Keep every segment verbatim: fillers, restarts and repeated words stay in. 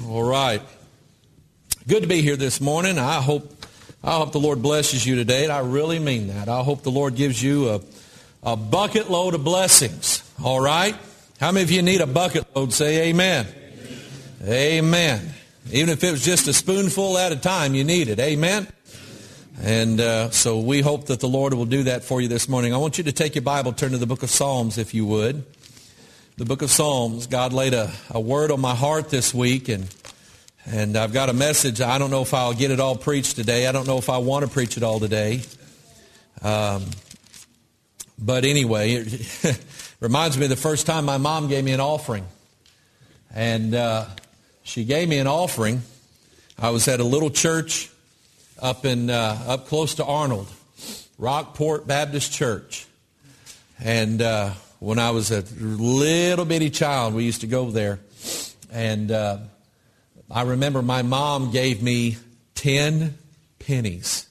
All right. Good to be here this morning. I hope I hope the Lord blesses you today, and I really mean that. I hope the Lord gives you a, a bucket load of blessings. All right? How many of you need a bucket load? Say amen. Amen. Amen. Even if it was just a spoonful at a time, you need it. Amen. And uh, so we hope that the Lord will do that for you this morning. I want you to take your Bible, turn to the book of Psalms, if you would. The book of Psalms. God laid a, a word on my heart this week, and and I've got a message. I don't know if I'll get it all preached today. I don't know if I want to preach it all today. Um, but anyway, it reminds me of the first time my mom gave me an offering. And uh, she gave me an offering. I was at a little church up in uh, up close to Arnold, Rockport Baptist Church. And uh, when I was a little bitty child, we used to go there. And uh, I remember my mom gave me ten pennies.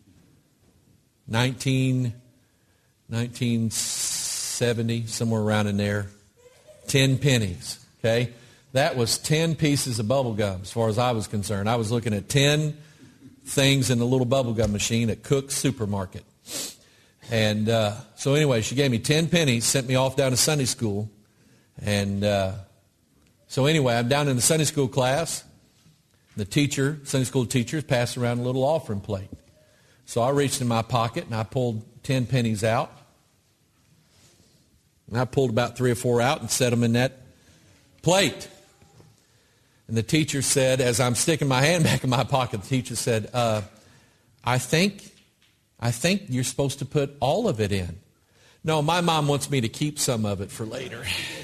nineteen, nineteen seventy, somewhere around in there. Ten pennies, okay? That was ten pieces of bubble gum as far as I was concerned. I was looking at ten things in the little bubble gum machine at Cook's Supermarket. And uh, so anyway, she gave me ten pennies, sent me off down to Sunday school. And uh, so anyway, I'm down in the Sunday school class. The teacher, Sunday school teacher, passed around a little offering plate. So I reached in my pocket and I pulled ten pennies out. And I pulled about three or four out and set them in that plate. And the teacher said, as I'm sticking my hand back in my pocket, the teacher said, uh, I think, I think you're supposed to put all of it in. No, my mom wants me to keep some of it for later.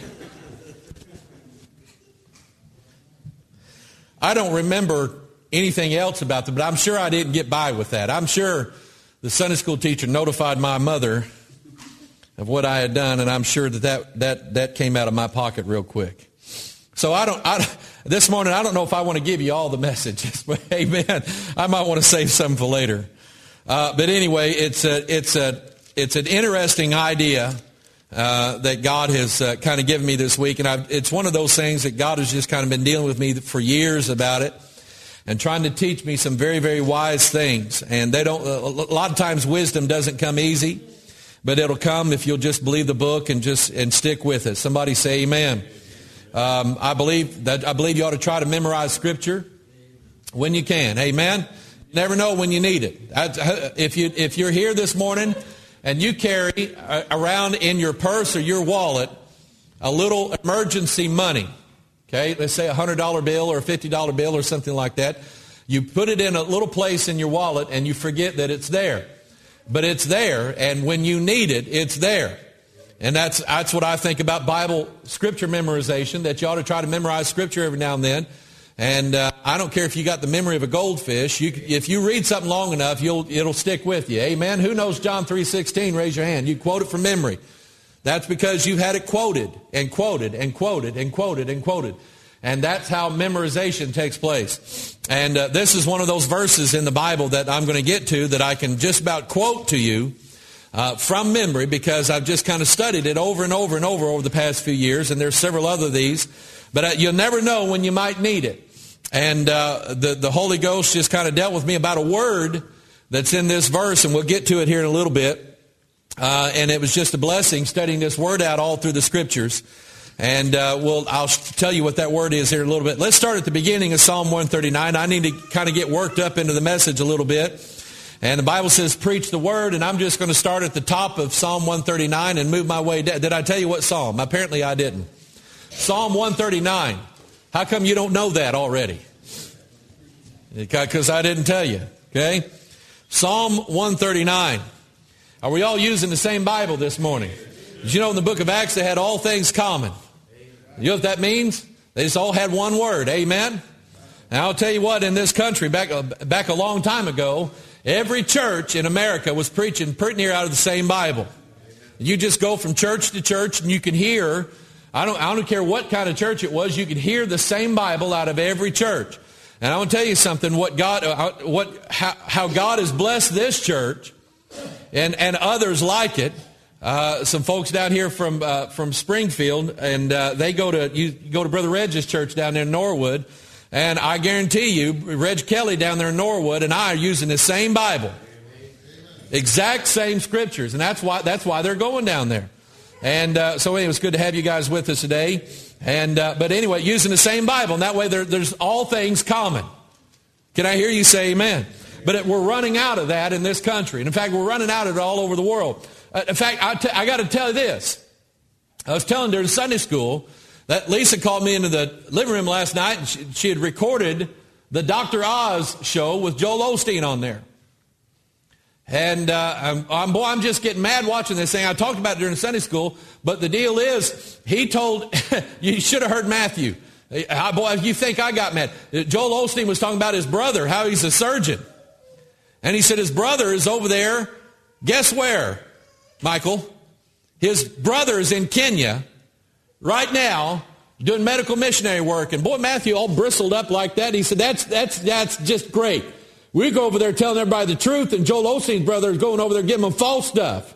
I don't remember anything else about them, but I'm sure I didn't get by with that. I'm sure the Sunday school teacher notified my mother of what I had done, and I'm sure that that, that, that came out of my pocket real quick. So I don't, I, this morning, I don't know if I want to give you all the messages, but amen, I might want to save some for later. Uh, but anyway, it's a, it's a, it's an interesting idea uh, that God has uh, kind of given me this week, and I've, it's one of those things that God has just kind of been dealing with me for years about it, and trying to teach me some very, very wise things. And they don't. A lot of times, wisdom doesn't come easy, but it'll come if you'll just believe the book and just and stick with it. Somebody say amen. Um, I believe that I believe you ought to try to memorize Scripture when you can. Amen. Never know when you need it. If you if you're here this morning and you carry around in your purse or your wallet a little emergency money, okay, let's say a hundred dollar bill or a fifty dollar bill or something like that, you put it in a little place in your wallet and you forget that it's there, but it's there, and when you need it, it's there. And that's that's what I think about Bible Scripture memorization, that you ought to try to memorize Scripture every now and then. And uh, I don't care if you got the memory of a goldfish. You, if you read something long enough, you'll it'll stick with you. Amen? Who knows John three sixteen? Raise your hand. You quote it from memory. That's because you've had it quoted and quoted and quoted and quoted and quoted. And that's how memorization takes place. And uh, this is one of those verses in the Bible that I'm going to get to that I can just about quote to you Uh, from memory, because I've just kind of studied it over and over and over over the past few years, and there's several other of these, but uh, you'll never know when you might need it. And uh, the, the Holy Ghost just kind of dealt with me about a word that's in this verse, and we'll get to it here in a little bit. Uh, and it was just a blessing studying this word out all through the Scriptures. And uh, we'll, I'll tell you what that word is here in a little bit. Let's start at the beginning of Psalm one thirty-nine. I need to kind of get worked up into the message a little bit. And the Bible says, preach the word, and I'm just going to start at the top of Psalm one thirty-nine and move my way down. Did I tell you what psalm? Apparently I didn't. Psalm one thirty-nine. How come you don't know that already? Because I didn't tell you. Okay? Psalm one thirty-nine. Are we all using the same Bible this morning? Did you know in the book of Acts they had all things common? You know what that means? They just all had one word. Amen? And I'll tell you what, in this country, back, back a long time ago, every church in America was preaching pretty near out of the same Bible. You just go from church to church and you can hear, I don't, I don't care what kind of church it was, you could hear the same Bible out of every church. And I want to tell you something, what God, what, how, how God has blessed this church and, and others like it. Uh, some folks down here from uh, from Springfield, and uh, they go to you go to Brother Reg's church down there in Norwood. And I guarantee you, Reg Kelly down there in Norwood and I are using the same Bible. Exact same scriptures. And that's why that's why they're going down there. And uh, so anyway, it's good to have you guys with us today. And uh, but anyway, using the same Bible. And that way there, there's all things common. Can I hear you say amen? But it, we're running out of that in this country. And in fact, we're running out of it all over the world. Uh, in fact, I, t- I got to tell you this. I was telling during Sunday school that Lisa called me into the living room last night, and she, she had recorded the Doctor Oz show with Joel Osteen on there. And uh, I'm, I'm, boy, I'm just getting mad watching this thing. I talked about it during Sunday school, but the deal is, he told, you should have heard Matthew. I, boy, you think I got mad. Joel Osteen was talking about his brother, how he's a surgeon. And he said his brother is over there, guess where, Michael? His brother is in Kenya right now, doing medical missionary work. And boy, Matthew all bristled up like that. He said, that's that's that's just great. We go over there telling everybody the truth, and Joel Osteen's brother is going over there giving them false stuff.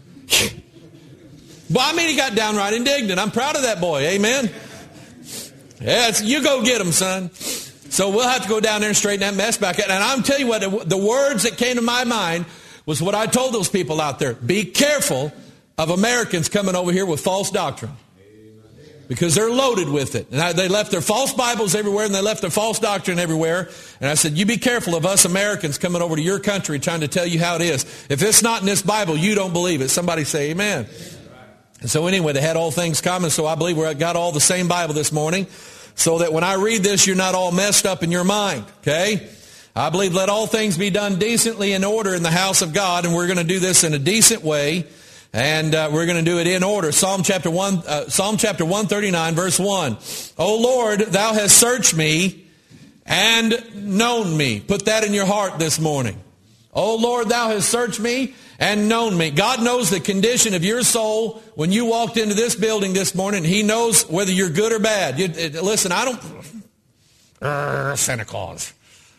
Well, I mean, he got downright indignant. I'm proud of that boy. Amen. Yes, you go get him, son. So we'll have to go down there and straighten that mess back out. And I'm telling you what, the words that came to my mind was what I told those people out there. Be careful of Americans coming over here with false doctrine. Because they're loaded with it. And I, they left their false Bibles everywhere, and they left their false doctrine everywhere. And I said, you be careful of us Americans coming over to your country trying to tell you how it is. If it's not in this Bible, you don't believe it. Somebody say amen. And so anyway, they had all things common, so I believe we got all the same Bible this morning, so that when I read this, you're not all messed up in your mind, okay? I believe let all things be done decently in order in the house of God, and we're going to do this in a decent way. And uh, we're going to do it in order. Psalm chapter one, uh, Psalm chapter one thirty-nine, verse one. O Lord, thou hast searched me and known me. Put that in your heart this morning. O Lord, thou hast searched me and known me. God knows the condition of your soul when you walked into this building this morning. He knows whether you're good or bad. You, uh, listen, I don't... Uh, Santa Claus.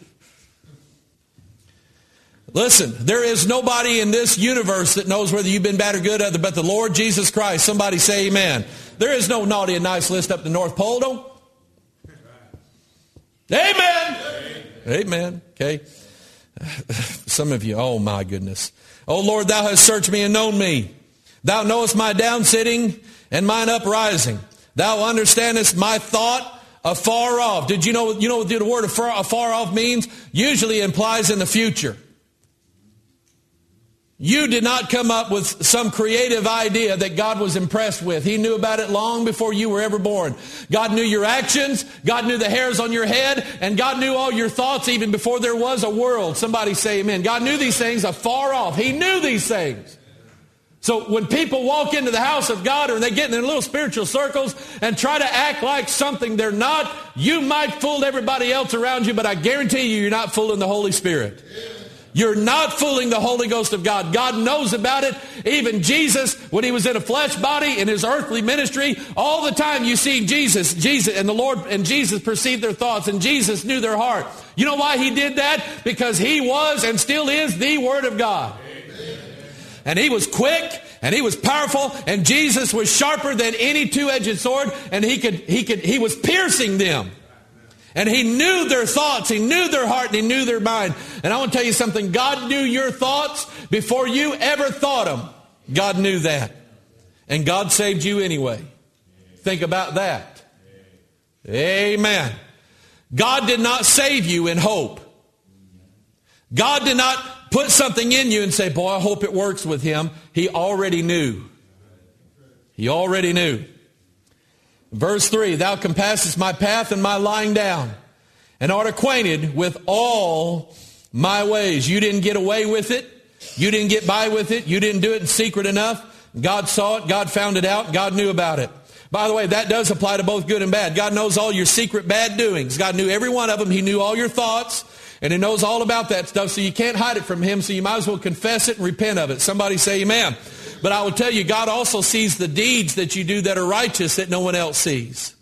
Listen, there is nobody in this universe that knows whether you've been bad or good other but the Lord Jesus Christ. Somebody say amen. There is no naughty and nice list up the North Pole, don't. Amen. Amen. Amen. Okay. Some of you, oh my goodness. O Lord, thou hast searched me and known me. Thou knowest my down sitting and mine uprising. Thou understandest my thought afar off. Did you know, you know what the word afar, afar off means? Usually implies in the future. You did not come up with some creative idea that God was impressed with. He knew about it long before you were ever born. God knew your actions. God knew the hairs on your head. And God knew all your thoughts even before there was a world. Somebody say amen. God knew these things afar off. He knew these things. So when people walk into the house of God or they get in their little spiritual circles and try to act like something they're not, you might fool everybody else around you, but I guarantee you, you're not fooling the Holy Spirit. You're not fooling the Holy Ghost of God. God knows about it. Even Jesus, when he was in a flesh body in his earthly ministry, all the time you see Jesus, Jesus and the Lord and Jesus perceived their thoughts and Jesus knew their heart. You know why he did that? Because he was and still is the Word of God. Amen. And he was quick and he was powerful and Jesus was sharper than any two-edged sword and he could, he could, he was piercing them. And he knew their thoughts. He knew their heart and he knew their mind. And I want to tell you something. God knew your thoughts before you ever thought them. God knew that. And God saved you anyway. Think about that. Amen. God did not save you in hope. God did not put something in you and say, boy, I hope it works with him. He already knew. He already knew. Verse three, thou compassest my path and my lying down, and art acquainted with all my ways. You didn't get away with it. You didn't get by with it. You didn't do it in secret enough. God saw it. God found it out. God knew about it. By the way, that does apply to both good and bad. God knows all your secret bad doings. God knew every one of them. He knew all your thoughts, and he knows all about that stuff, so you can't hide it from him, so you might as well confess it and repent of it. Somebody say amen. But I will tell you, God also sees the deeds that you do that are righteous that no one else sees.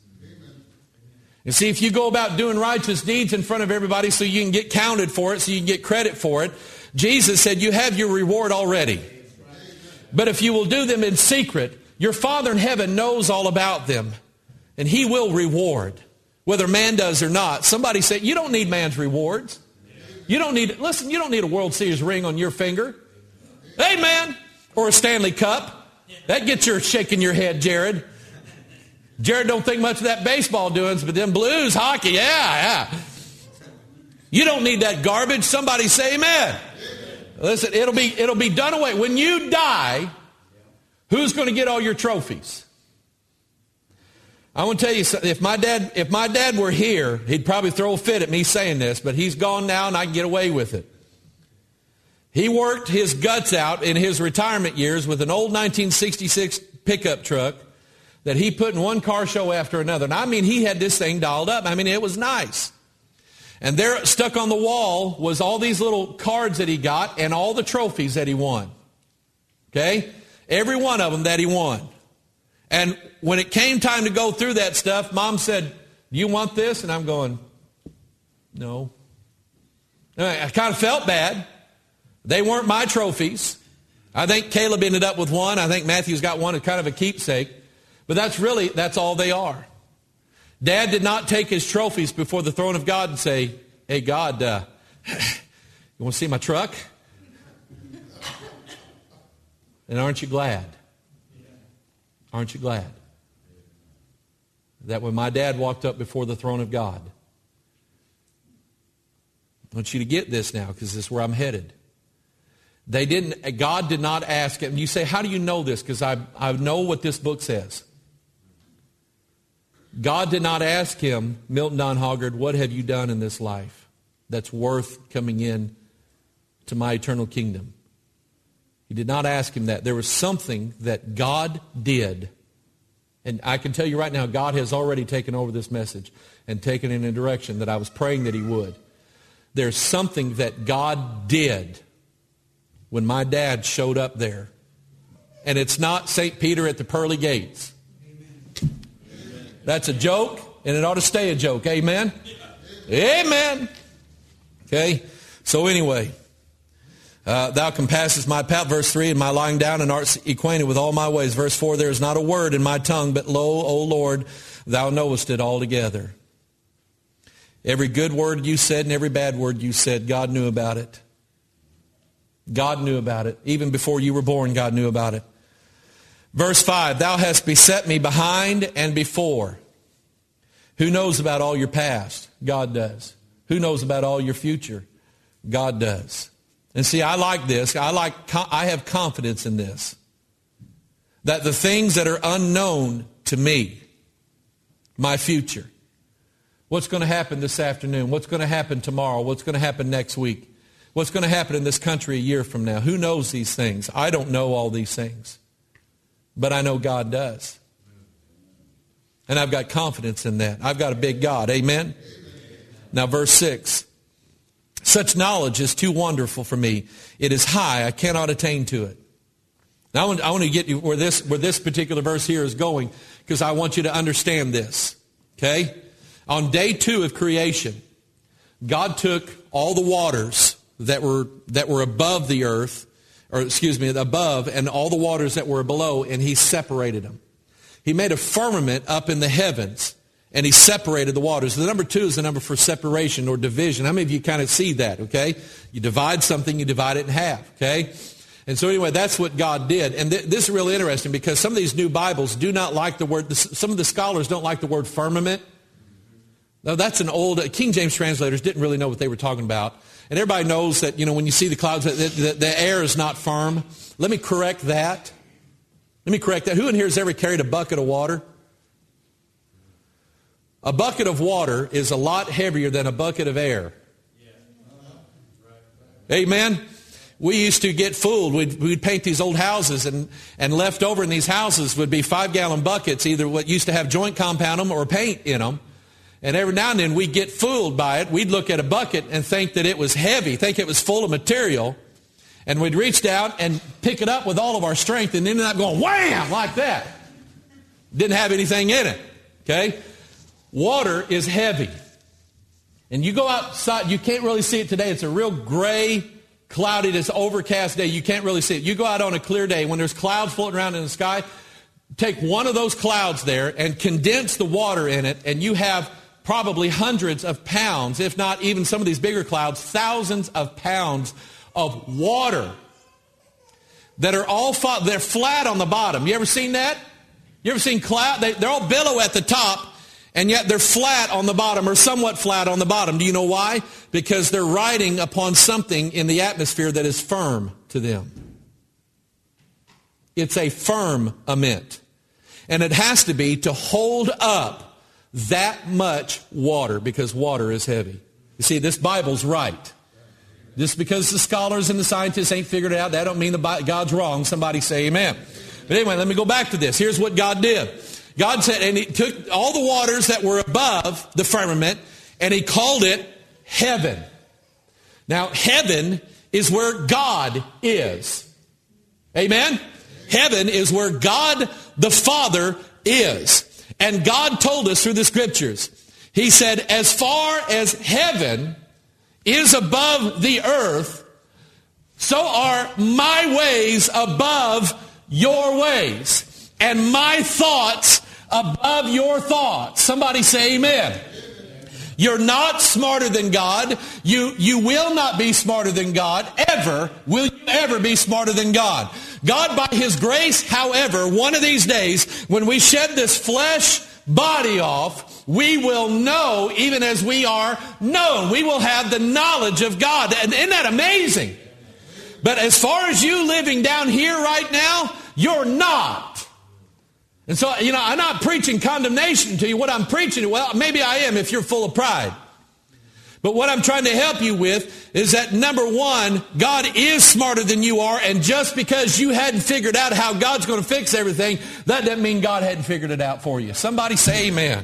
And see, if you go about doing righteous deeds in front of everybody so you can get counted for it, so you can get credit for it, Jesus said you have your reward already. But if you will do them in secret, your Father in heaven knows all about them, and he will reward. whether man does or not. Somebody said, you don't need man's rewards. You don't need, listen, you don't need a World Series ring on your finger. Amen. Or a Stanley Cup. That gets you shaking your head, Jared. Jared don't think much of that baseball doings, but them Blues, hockey, yeah, yeah. You don't need that garbage. Somebody say amen. Listen, it'll be, it'll be done away. When you die, who's going to get all your trophies? I want to tell you something. If my dad, if my dad were here, he'd probably throw a fit at me saying this, but he's gone now and I can get away with it. He worked his guts out in his retirement years with an old nineteen sixty-six pickup truck that he put in one car show after another. And I mean, he had this thing dialed up. I mean, it was nice. And there, stuck on the wall, was all these little cards that he got and all the trophies that he won. Okay? Every one of them that he won. And when it came time to go through that stuff, Mom said, do you want this? And I'm going, no. I kind of felt bad. They weren't my trophies. I think Caleb ended up with one. I think Matthew's got one as kind of a keepsake. But that's really, that's all they are. Dad did not take his trophies before the throne of God and say, hey, God, uh, you want to see my truck? And aren't you glad? Aren't you glad that when my dad walked up before the throne of God, I want you to get this now because this is where I'm headed. They didn't, God did not ask him. You say, how do you know this? Because I, I know what this book says. God did not ask him, Milton Don Hoggard, what have you done in this life that's worth coming in to my eternal kingdom? He did not ask him that. There was something that God did. And I can tell you right now, God has already taken over this message and taken it in a direction that I was praying that he would. There's something that God did when my dad showed up there. And it's not Saint Peter at the pearly gates. That's a joke, and it ought to stay a joke. Amen? Amen. Okay? So anyway, uh, thou compassest my path, verse three, and my lying down, and art acquainted with all my ways. Verse four, there is not a word in my tongue, but lo, O Lord, thou knowest it altogether. Every good word you said and every bad word you said, God knew about it. God knew about it. Even before you were born, God knew about it. Verse five, thou hast beset me behind and before. Who knows about all your past? God does. Who knows about all your future? God does. And see, I like this. I like. I have confidence in this. That the things that are unknown to me, my future, what's going to happen this afternoon? What's going to happen tomorrow? What's going to happen next week? What's going to happen in this country a year from now? Who knows these things? I don't know all these things. But I know God does. And I've got confidence in that. I've got a big God. Amen? Now verse six. Such knowledge is too wonderful for me. It is high. I cannot attain to it. Now I want, I want to get you where this, where this particular verse here is going because I want you to understand this. Okay? On day two of creation, God took all the waters that were, that were above the earth, or excuse me, above, and all the waters that were below, and he separated them. He made a firmament up in the heavens, and he separated the waters. The number two is the number for separation or division. How many of you kind of see that, okay? You divide something, you divide it in half, okay? And so anyway, that's what God did. And th- this is really interesting because some of these new Bibles do not like the word, some of the scholars don't like the word firmament. Now that's an old, King James translators didn't really know what they were talking about. And everybody knows that, you know, when you see the clouds, the, the, the air is not firm. Let me correct that. Let me correct that. Who in here has ever carried a bucket of water? A bucket of water is a lot heavier than a bucket of air. Amen? We used to get fooled. We'd, we'd paint these old houses, and, and left over in these houses would be five-gallon buckets, either what used to have joint compound them or paint in them. And every now and then we'd get fooled by it. We'd look at a bucket and think that it was heavy, think it was full of material. And we'd reach down and pick it up with all of our strength and ended up going wham, like that. Didn't have anything in it. Okay? Water is heavy. And you go outside, you can't really see it today. It's a real gray, cloudy, this overcast day. You can't really see it. You go out on a clear day when there's clouds floating around in the sky, take one of those clouds there and condense the water in it, and you have probably hundreds of pounds, if not even some of these bigger clouds, thousands of pounds of water that are all, fa- they're flat on the bottom. You ever seen that? You ever seen cloud? They, they're all billow at the top, and yet they're flat on the bottom, or somewhat flat on the bottom. Do you know why? Because they're riding upon something in the atmosphere that is firm to them. It's a firmament. And it has to be to hold up that much water, because water is heavy. You see, this Bible's right. Just because the scholars and the scientists ain't figured it out, that don't mean the God's wrong. Somebody say amen. But anyway, let me go back to this. Here's what God did. God said, and he took all the waters that were above the firmament, and he called it heaven. Now, heaven is where God is. Amen? Heaven is where God the Father is. And God told us through the Scriptures, he said, as far as heaven is above the earth, so are my ways above your ways, and my thoughts above your thoughts. Somebody say amen. You're not smarter than God. You, you will not be smarter than God. Ever will you ever be smarter than God. God, by His grace, however, one of these days, when we shed this flesh body off, we will know even as we are known. We will have the knowledge of God. And isn't that amazing? But as far as you living down here right now, you're not. And so, you know, I'm not preaching condemnation to you. What I'm preaching, well, maybe I am if you're full of pride. But what I'm trying to help you with is that, number one, God is smarter than you are, and just because you hadn't figured out how God's going to fix everything, that doesn't mean God hadn't figured it out for you. Somebody say amen.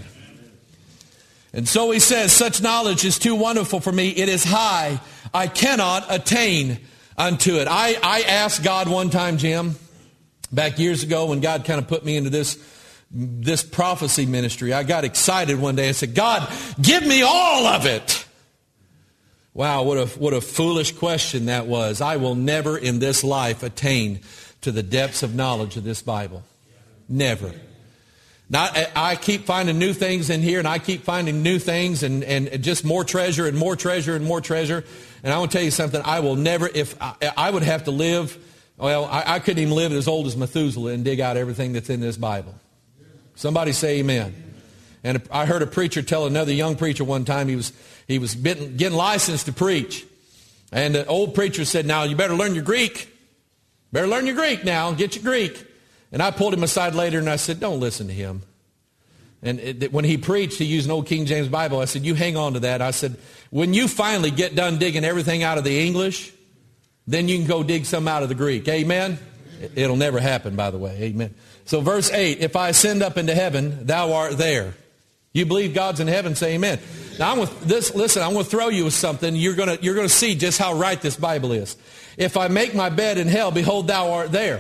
And so he says, such knowledge is too wonderful for me. It is high. I cannot attain unto it. I, I asked God one time, Jim, back years ago when God kind of put me into this, this prophecy ministry. I got excited one day. I said, God, give me all of it. Wow, what a, what a foolish question that was. I will never in this life attain to the depths of knowledge of this Bible. Never. Now, I keep finding new things in here, and I keep finding new things, and, and just more treasure and more treasure and more treasure. And I want to tell you something. I will never, if I, I would have to live, well, I, I couldn't even live as old as Methuselah and dig out everything that's in this Bible. Somebody say amen. And I heard a preacher tell another young preacher one time, he was he was getting, getting licensed to preach. And the old preacher said, now you better learn your Greek. Better learn your Greek now. Get your Greek. And I pulled him aside later and I said, don't listen to him. And it, when he preached, he used an old King James Bible. I said, you hang on to that. I said, when you finally get done digging everything out of the English, then you can go dig some out of the Greek. Amen? It'll never happen, by the way. Amen. So verse eight, if I ascend up into heaven, thou art there. You believe God's in heaven, say amen. Now I'm with this, listen, I'm going to throw you with something. You're going to, you're going to see just how right this Bible is. If I make my bed in hell, behold, thou art there.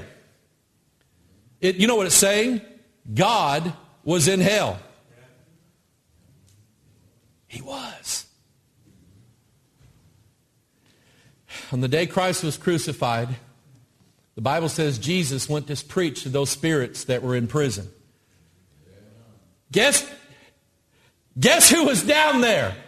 It, you know what it's saying? God was in hell. He was. On the day Christ was crucified, the Bible says Jesus went to preach to those spirits that were in prison. Guess, guess who was down there?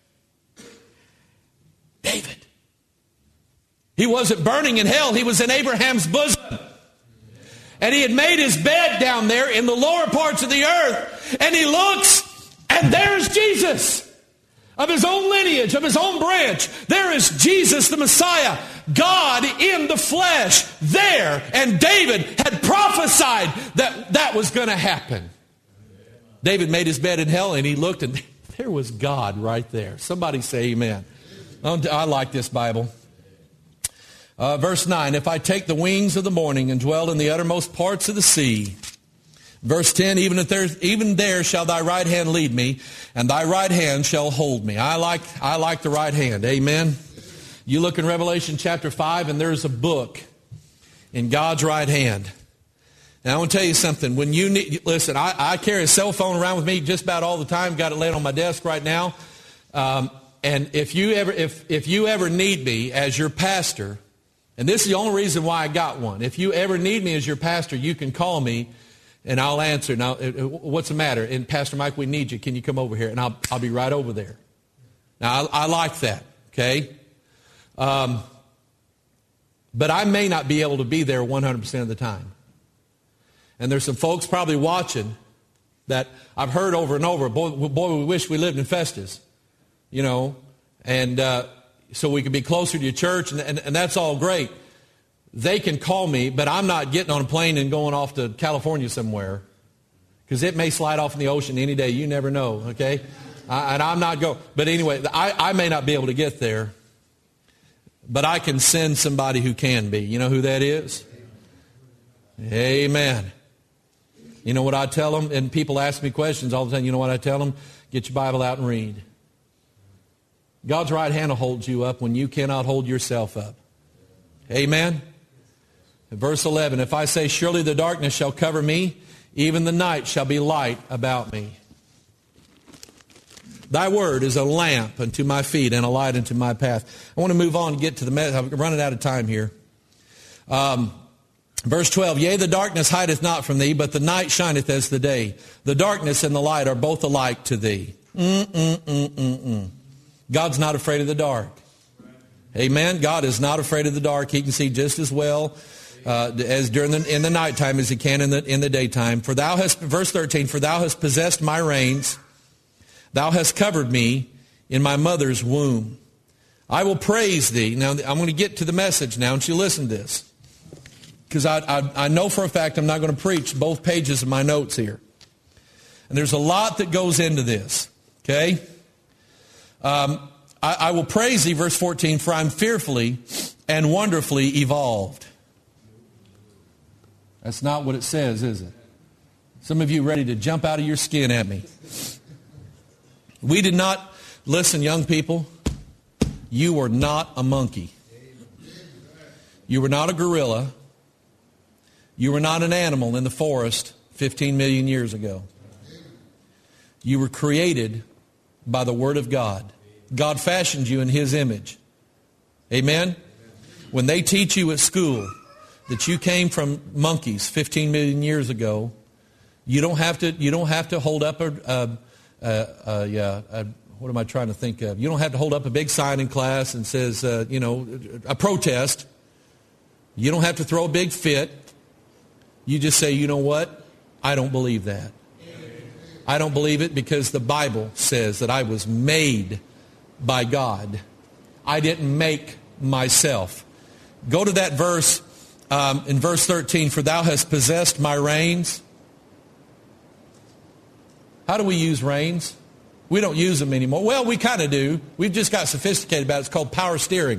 David. He wasn't burning in hell. He was in Abraham's bosom. And he had made his bed down there in the lower parts of the earth. And he looks, and there's Jesus. Of his own lineage, of his own branch. There is Jesus the Messiah. God in the flesh there. And David had prophesied that that was going to happen. David made his bed in hell and he looked and there was God right there. Somebody say amen. I like this Bible. Uh, verse nine, if I take the wings of the morning and dwell in the uttermost parts of the sea. Verse ten, even if there's, even there shall thy right hand lead me, and thy right hand shall hold me. I like, I like the right hand. Amen. You look in Revelation chapter five, and there's a book in God's right hand. Now I want to tell you something. When you need, listen, I, I carry a cell phone around with me just about all the time. Got it laid on my desk right now. Um, and if you ever, if if you ever need me as your pastor, and this is the only reason why I got one. If you ever need me as your pastor, you can call me. And I'll answer. Now, what's the matter? And Pastor Mike, we need you. Can you come over here? And I'll, I'll be right over there. Now, I, I like that, okay? Um, but I may not be able to be there one hundred percent of the time. And there's some folks probably watching that I've heard over and over, boy, boy we wish we lived in Festus, you know, and uh, so we could be closer to your church, and, and, and that's all great. They can call me, but I'm not getting on a plane and going off to California somewhere, because it may slide off in the ocean any day. You never know, okay? I, and I'm not going. But anyway, I, I may not be able to get there, but I can send somebody who can be. You know who that is? Amen. You know what I tell them? And people ask me questions all the time. You know what I tell them? Get your Bible out and read. God's right hand will hold you up when you cannot hold yourself up. Amen. Verse eleven, if I say, surely the darkness shall cover me, even the night shall be light about me. Thy word is a lamp unto my feet and a light unto my path. I want to move on and get to the message. I'm running out of time here. Um, verse twelve, yea, the darkness hideth not from thee, but the night shineth as the day. The darkness and the light are both alike to thee. Mm-mm-mm-mm-mm. God's not afraid of the dark. Amen. God is not afraid of the dark. He can see just as well uh, as during the, in the nighttime as he can in the in the daytime. For thou hast, verse thirteen, for thou hast possessed my reins. Thou hast covered me in my mother's womb. I will praise thee. Now, I'm going to get to the message now, and you listen to this. Because I, I, I know for a fact I'm not going to preach both pages of my notes here. And there's a lot that goes into this. Okay? Um, I, I will praise thee, verse fourteen, for I'm fearfully and wonderfully evolved. That's not what it says, is it? Some of you ready to jump out of your skin at me. We did not, listen, young people, you were not a monkey. You were not a gorilla. You were not an animal in the forest fifteen million years ago. You were created by the Word of God. God fashioned you in His image. Amen? When they teach you at school that you came from monkeys fifteen million years ago, you don't have to, you don't have to hold up a... a Uh, uh, yeah, uh, what am I trying to think of? You don't have to hold up a big sign in class and says, uh, you know, a protest. You don't have to throw a big fit. You just say, you know what? I don't believe that. I don't believe it because the Bible says that I was made by God. I didn't make myself. Go to that verse um, in verse thirteen, for thou hast possessed my reins. How do we use reins? We don't use them anymore. Well, we kind of do. We've just got sophisticated about it. It's called power steering.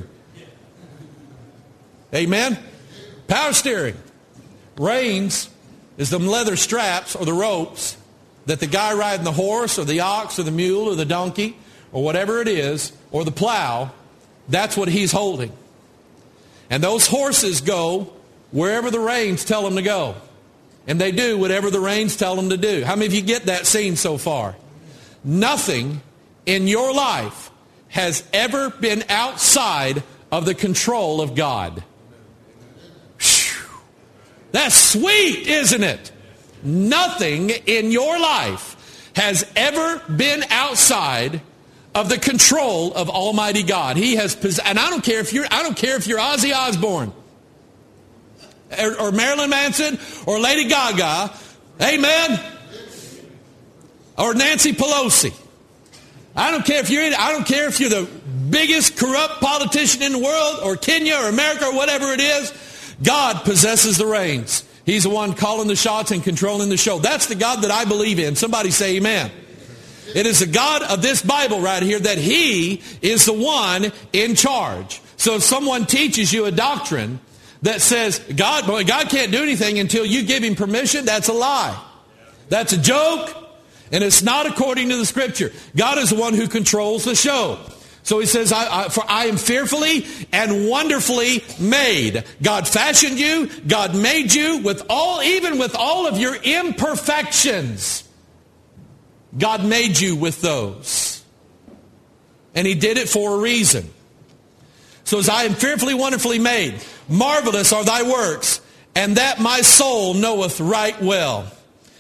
Amen? Power steering. Reins is the leather straps or the ropes that the guy riding the horse or the ox or the mule or the donkey or whatever it is, or the plow, that's what he's holding. And those horses go wherever the reins tell them to go. And they do whatever the reins tell them to do. How many of you get that scene so far? Nothing in your life has ever been outside of the control of God. Whew. That's sweet, isn't it? Nothing in your life has ever been outside of the control of Almighty God. He has, and I don't care if you're, I don't care if you're Ozzy Osbourne. Or, or Marilyn Manson, or Lady Gaga, amen, or Nancy Pelosi. I don't care if you're in, I don't care if you're the biggest corrupt politician in the world, or Kenya, or America, or whatever it is. God possesses the reins. He's the one calling the shots and controlling the show. That's the God that I believe in. Somebody say amen. It is the God of this Bible right here that He is the one in charge. So if someone teaches you a doctrine that says, God, boy, God can't do anything until you give Him permission, that's a lie. That's a joke, and it's not according to the Scripture. God is the one who controls the show. So He says, I, I, for I am fearfully and wonderfully made. God fashioned you. God made you with all, even with all of your imperfections. God made you with those. And He did it for a reason. So as I am fearfully, wonderfully made, marvelous are thy works, and that my soul knoweth right well.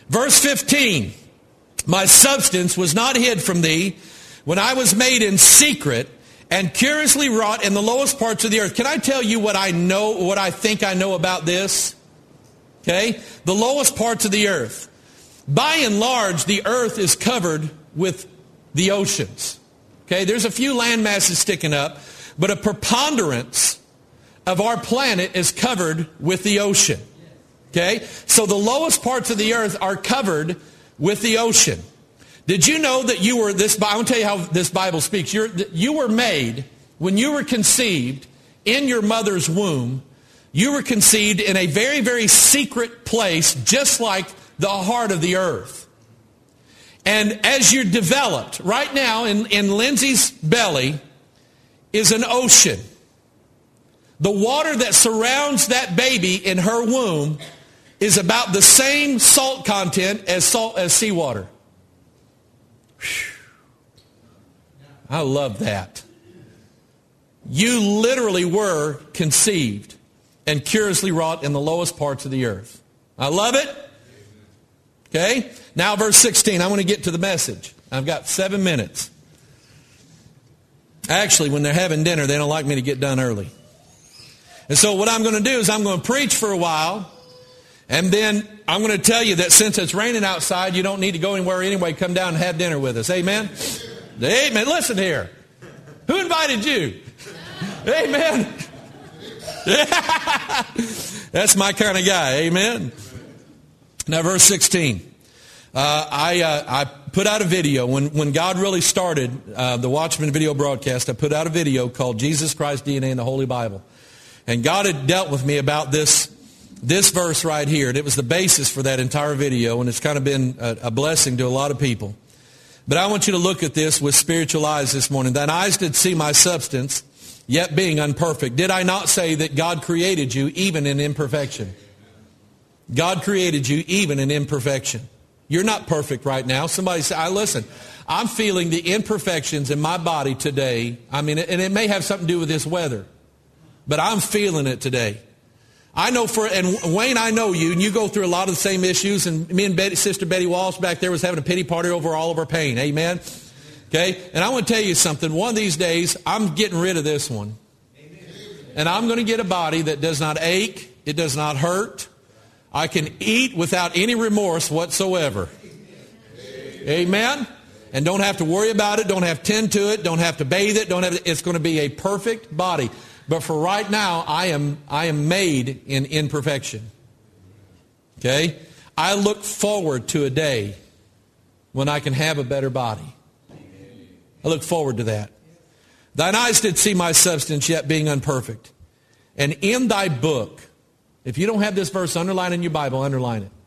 Verse fifteen, my substance was not hid from thee when I was made in secret and curiously wrought in the lowest parts of the earth. Can I tell you what I know, what I think I know about this? Okay? The lowest parts of the earth. By and large, the earth is covered with the oceans. Okay? There's a few land masses sticking up, but a preponderance of our planet is covered with the ocean. Okay? So the lowest parts of the earth are covered with the ocean. Did you know that you were, this, I want to tell you how this Bible speaks. You're, you were made, when you were conceived in your mother's womb, you were conceived in a very, very secret place, just like the heart of the earth. And as you're developed, right now in, in Lindsay's belly is an ocean. The water that surrounds that baby in her womb is about the same salt content as salt as seawater. I love that. You literally were conceived and curiously wrought in the lowest parts of the earth. I love it. Okay? Now verse sixteen. I want to get to the message. I've got seven minutes. Actually, when they're having dinner, they don't like me to get done early. And so what I'm going to do is I'm going to preach for a while. And then I'm going to tell you that since it's raining outside, you don't need to go anywhere anyway. Come down and have dinner with us. Amen? Amen. Listen here. Who invited you? Amen. That's my kind of guy. Amen. Now verse sixteen. Uh, I, uh, I put out a video. When, when God really started uh, the Watchman video broadcast, I put out a video called Jesus Christ D N A in the Holy Bible. And God had dealt with me about this This verse right here, and it was the basis for that entire video, and it's kind of been a, a blessing to a lot of people. But I want you to look at this with spiritual eyes this morning. Thine eyes did see my substance, yet being unperfect. Did I not say that God created you even in imperfection? God created you even in imperfection. You're not perfect right now. Somebody say, I listen, I'm feeling the imperfections in my body today. I mean, and it may have something to do with this weather, but I'm feeling it today. I know for, and Wayne, I know you, and you go through a lot of the same issues, and me and Betty, Sister Betty Walsh back there was having a pity party over all of our pain. Amen? Okay? And I want to tell you something. One of these days, I'm getting rid of this one. And I'm going to get a body that does not ache. It does not hurt. I can eat without any remorse whatsoever. Amen? And don't have to worry about it. Don't have to tend to it. Don't have to bathe it. Don't have. It's going to be a perfect body. But for right now, I am I am made in imperfection. Okay? I look forward to a day when I can have a better body. I look forward to that. Thine eyes did see my substance, yet being unperfect. And in thy book, if you don't have this verse underlined in your Bible, underline it.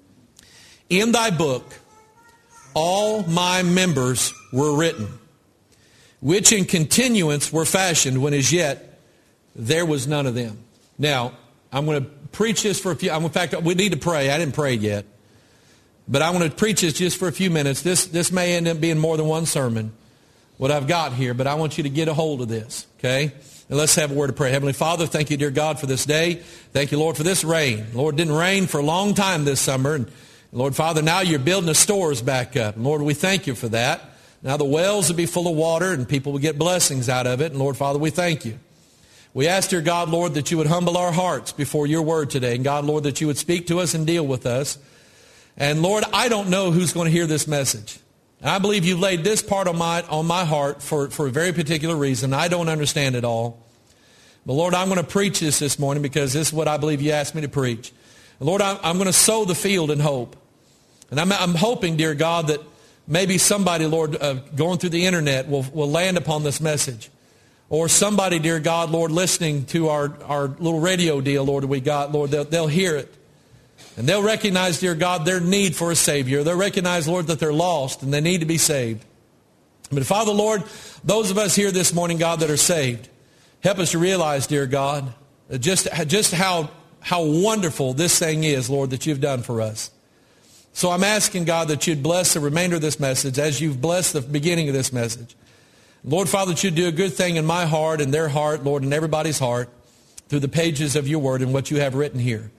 In thy book, all my members were written, which in continuance were fashioned, when as yet there was none of them. Now, I'm going to preach this for a few, in fact, we need to pray. I didn't pray yet. But I want to preach this just for a few minutes. This, this may end up being more than one sermon, what I've got here, but I want you to get a hold of this, okay? And let's have a word of prayer. Heavenly Father, thank you, dear God, for this day. Thank you, Lord, for this rain. Lord, it didn't rain for a long time this summer. And Lord, Father, now you're building the stores back up. And Lord, we thank you for that. Now the wells will be full of water and people will get blessings out of it. And Lord, Father, we thank you. We ask, dear God, Lord, that you would humble our hearts before your word today. And God, Lord, that you would speak to us and deal with us. And Lord, I don't know who's going to hear this message. And I believe you've laid this part on my, on my heart for, for a very particular reason. I don't understand it all. But Lord, I'm going to preach this this morning because this is what I believe you asked me to preach. And Lord, I'm, I'm going to sow the field in hope. And I'm, I'm hoping, dear God, that maybe somebody, Lord, uh, going through the internet will, will land upon this message. Or somebody, dear God, Lord, listening to our, our little radio deal, Lord, that we got, Lord, they'll, they'll hear it. And they'll recognize, dear God, their need for a Savior. They'll recognize, Lord, that they're lost and they need to be saved. But Father, Lord, those of us here this morning, God, that are saved, help us to realize, dear God, just, just how, how wonderful this thing is, Lord, that you've done for us. So I'm asking, God, that you'd bless the remainder of this message as you've blessed the beginning of this message. Lord, Father, that you'd do a good thing in my heart and their heart, Lord, and everybody's heart through the pages of your word and what you have written here.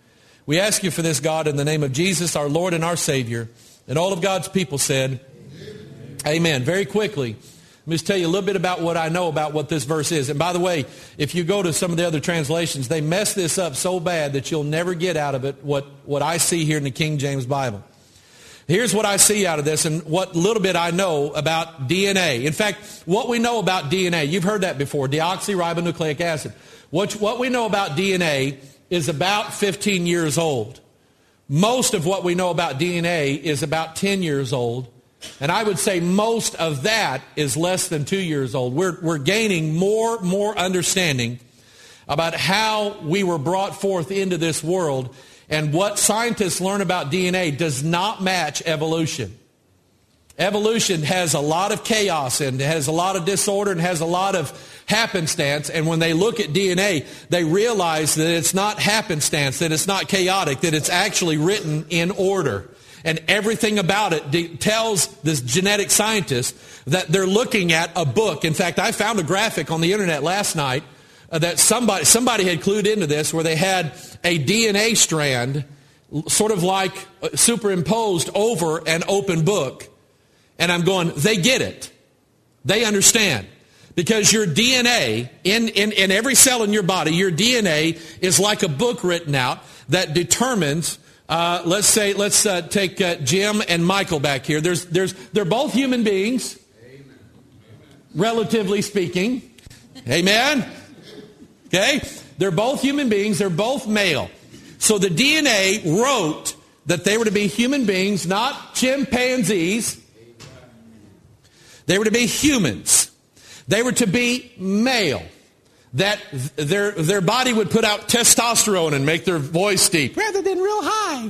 We ask you for this, God, in the name of Jesus, our Lord and our Savior. And all of God's people said, Amen. Amen. Very quickly, let me just tell you a little bit about what I know about what this verse is. And by the way, if you go to some of the other translations, they mess this up so bad that you'll never get out of it what, what I see here in the King James Bible. Here's what I see out of this and what little bit I know about D N A. In fact, what we know about D N A, you've heard that before, deoxyribonucleic acid. What, what we know about D N A is about fifteen years old. Most of what we know about D N A is about ten years old. And I would say most of that is less than two years old. We're, we're gaining more, more understanding about how we were brought forth into this world. And what scientists learn about D N A does not match evolution. Evolution has a lot of chaos and has a lot of disorder and has a lot of happenstance. And when they look at D N A, they realize that it's not happenstance, that it's not chaotic, that it's actually written in order. And everything about it de- tells this genetic scientist that they're looking at a book. In fact, I found a graphic on the internet last night uh, that somebody, somebody had clued into this, where they had a D N A strand sort of like uh, superimposed over an open book. And I'm going, they get it. They understand. Because your D N A, in, in, in every cell in your body, your D N A is like a book written out that determines, uh, let's say, let's uh, take uh, Jim and Michael back here. There's, there's, they're both human beings, Amen. Relatively speaking. Amen? Okay? They're both human beings. They're both male. So the D N A wrote that they were to be human beings, not chimpanzees. They were to be humans. They were to be male. That their, their body would put out testosterone and make their voice deep rather than real high.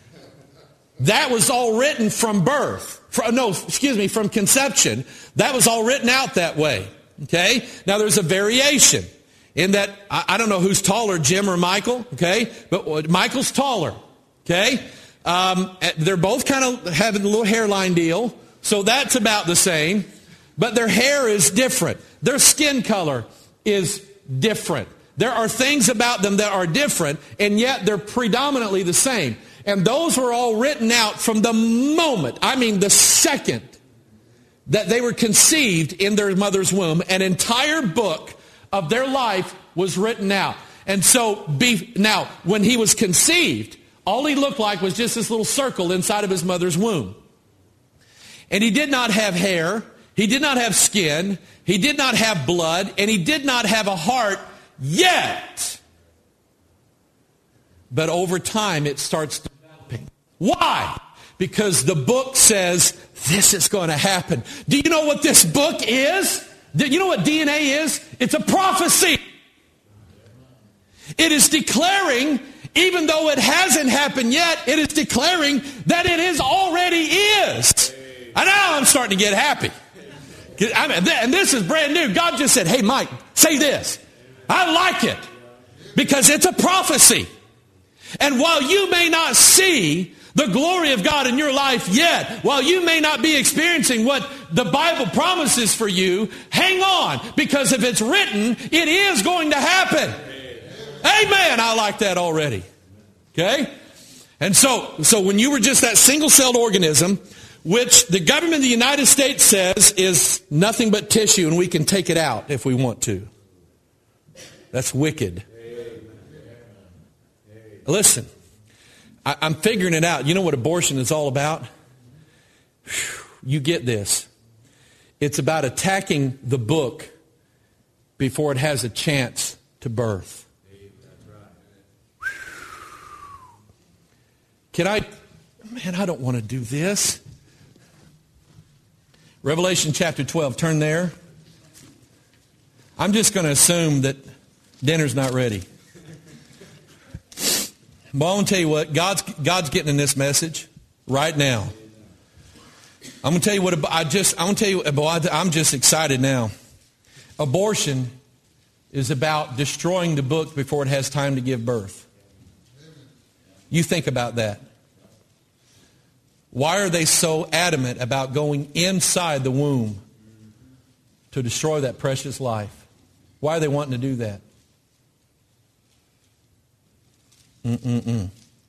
That was all written from birth. From, no, excuse me, from conception. That was all written out that way. Okay? Now there's a variation in that, I, I don't know who's taller, Jim or Michael. Okay? But Michael's taller. Okay? Um, they're both kind of having a little hairline deal. So that's about the same. But their hair is different. Their skin color is different. There are things about them that are different, and yet they're predominantly the same. And those were all written out from the moment, I mean the second, that they were conceived in their mother's womb. An entire book of their life was written out. And so, be, now, when he was conceived, all he looked like was just this little circle inside of his mother's womb. And he did not have hair, he did not have skin, he did not have blood, and he did not have a heart yet. But over time it starts developing. Why? Because the book says this is going to happen. Do you know what this book is? Do you know what D N A is? It's a prophecy. It is declaring, even though it hasn't happened yet, it is declaring that it is already is. And now I'm starting to get happy. I mean, and this is brand new. God just said, hey, Mike, say this. I like it because it's a prophecy. And while you may not see the glory of God in your life yet, while you may not be experiencing what the Bible promises for you, hang on, because if it's written, it is going to happen. Amen. I like that already. Okay? And so, so when you were just that single-celled organism, which the government of the United States says is nothing but tissue, and we can take it out if we want to. That's wicked. Listen, I, I'm figuring it out. You know what abortion is all about? Whew, you get this. It's about attacking the book before it has a chance to birth. Can I, man, I don't want to do this. Revelation chapter twelve, turn there. I'm just going to assume that dinner's not ready. But I want to tell you what, God's, God's getting in this message right now. I'm going to tell you what, I just, I'm going to tell you, boy, I'm just excited now. Abortion is about destroying the book before it has time to give birth. You think about that. Why are they so adamant about going inside the womb to destroy that precious life? Why are they wanting to do that? Mm-mm-mm.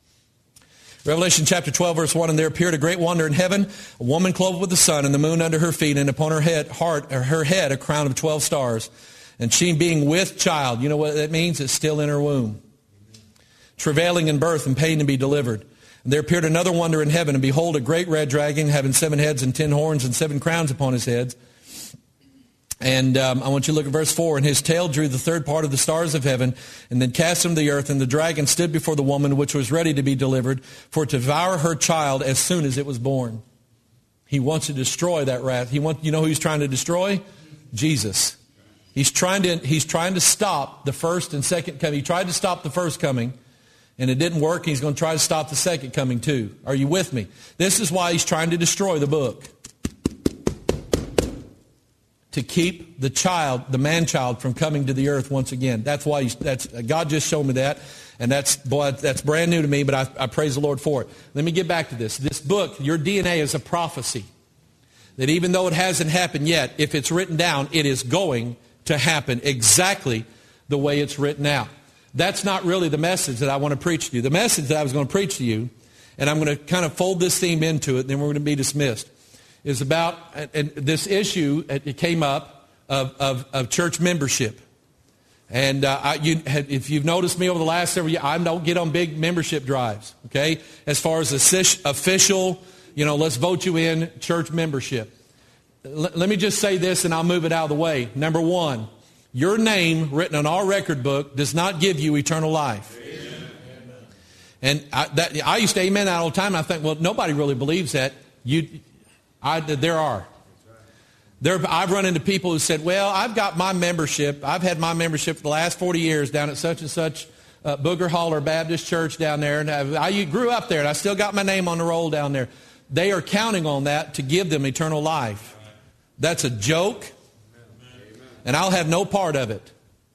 Revelation chapter twelve, verse one, and there appeared a great wonder in heaven, a woman clothed with the sun and the moon under her feet, and upon her head, heart, or her head a crown of twelve stars. And she being with child, you know what that means? It's still in her womb. Travailing in birth and pain to be delivered. And there appeared another wonder in heaven, and behold, a great red dragon, having seven heads and ten horns and seven crowns upon his heads. And um, I want you to look at verse four. And his tail drew the third part of the stars of heaven, and then cast them to the earth. And the dragon stood before the woman, which was ready to be delivered, for to devour her child as soon as it was born. He wants to destroy that wrath. He want, you know who he's trying to destroy? Jesus. He's trying to, he's trying to stop the first and second coming. He tried to stop the first coming, and it didn't work. He's going to try to stop the second coming too. Are you with me? This is why he's trying to destroy the book. To keep the child, the man-child, from coming to the earth once again. That's why he's, that's, God just showed me that. And that's, boy, that's brand new to me, but I, I praise the Lord for it. Let me get back to this. This book, your D N A is a prophecy. That even though it hasn't happened yet, if it's written down, it is going to happen exactly the way it's written out. That's not really the message that I want to preach to you. The message that I was going to preach to you, and I'm going to kind of fold this theme into it, and then we're going to be dismissed, is about, and this issue, it came up, of, of, of church membership. And uh, I, you, if you've noticed me over the last several years, I don't get on big membership drives, okay? As far as official, you know, let's vote you in church membership. L- let me just say this and I'll move it out of the way. Number one, your name written on our record book does not give you eternal life. Amen. And I, that, I used to amen that all the time, and I think, well, nobody really believes that. You... I, there are. There, I've run into people who said, well, I've got my membership. I've had my membership for the last forty years down at such and such uh, Booger Holler Baptist Church down there. And I, I grew up there, and I still got my name on the roll down there. They are counting on that to give them eternal life. That's a joke, and I'll have no part of it.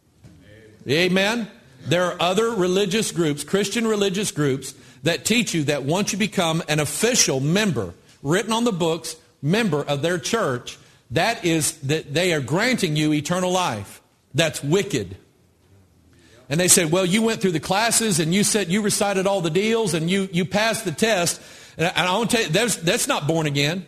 Amen? There are other religious groups, Christian religious groups, that teach you that once you become an official member, written on the books, member of their church, that is that they are granting you eternal life. That's wicked. And they said, well, you went through the classes and you said you recited all the deals and you, you passed the test. And I, I want to tell you, that's, that's not born again.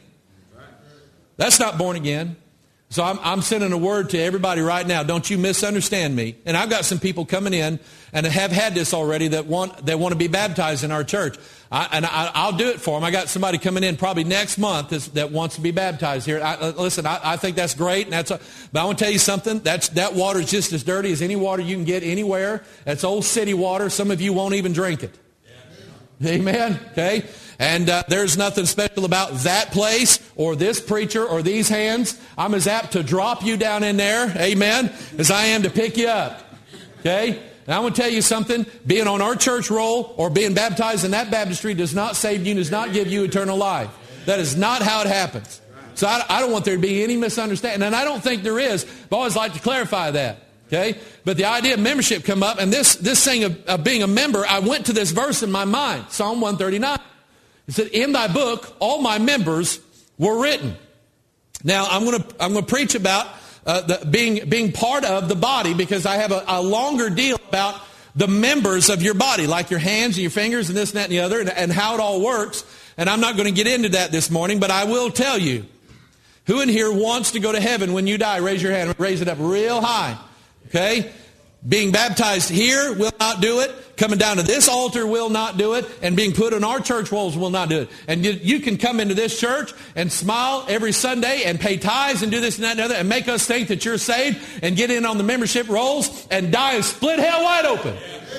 That's not born again. So I'm, I'm sending a word to everybody right now. Don't you misunderstand me. And I've got some people coming in and have had this already that want, that want to be baptized in our church. I, and I, I'll do it for them. I got somebody coming in probably next month that's, that wants to be baptized here. I, listen, I, I think that's great. And that's a, but I want to tell you something. That's, that water is just as dirty as any water you can get anywhere. That's old city water. Some of you won't even drink it. Yeah. Amen? Okay? And uh, there's nothing special about that place or this preacher or these hands. I'm as apt to drop you down in there, amen, as I am to pick you up. Okay? And I want to tell you something. Being on our church roll or being baptized in that baptistry does not save you, does not give you eternal life. That is not how it happens. So I, I don't want there to be any misunderstanding. And I don't think there is. But I always like to clarify that. Okay? But the idea of membership come up. And this, this thing of, of being a member, I went to this verse in my mind. Psalm one thirty-nine. It said, in thy book, all my members were written. Now, I'm going to I'm going to preach about uh, the, being being part of the body because I have a, a longer deal about the members of your body, like your hands and your fingers and this and that and the other, and, and how it all works. And I'm not going to get into that this morning, but I will tell you, who in here wants to go to heaven when you die? Raise your hand. Raise it up real high. Okay? Being baptized here will not do it. Coming down to this altar will not do it. And being put on our church rolls will not do it. And you, you can come into this church and smile every Sunday and pay tithes and do this and that and other and make us think that you're saved and get in on the membership rolls and die and split hell wide open.